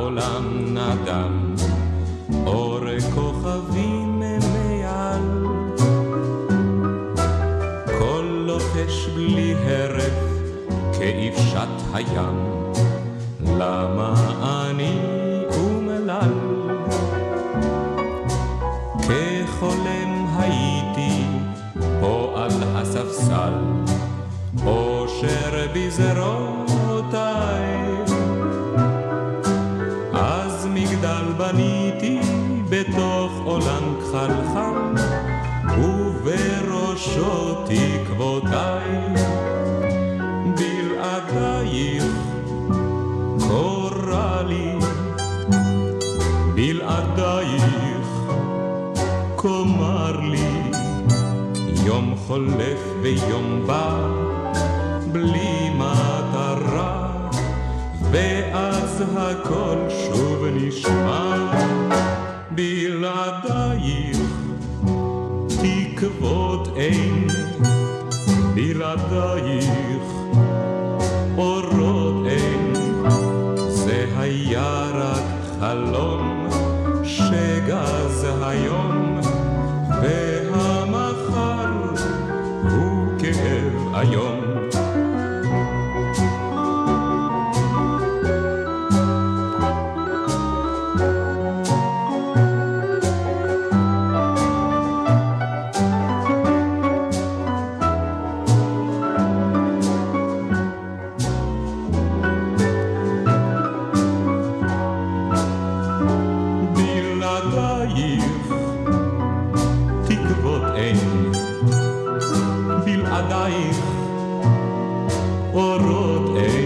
העולם נדם, אור כוכבים מעל, כל לוחש בלי הרף כאפשת הים, למה אני אומלל? כחולם הייתי פה על הספסל, אושר בזרועותיי, אז מגדל בניתי בתוך עולם כחלחל, ובראשו תקוותיי. בלעדייך קורא לי, בלעדייך קומר לי, יום חולף ויום בא בלי מטרה, ואז הכל שוב נשמע. בלעדייך תקוות אין, בלעדייך אורות אין, זה היה רק חלום שגז היום, והמחר הוא כאב היום. אורות אין,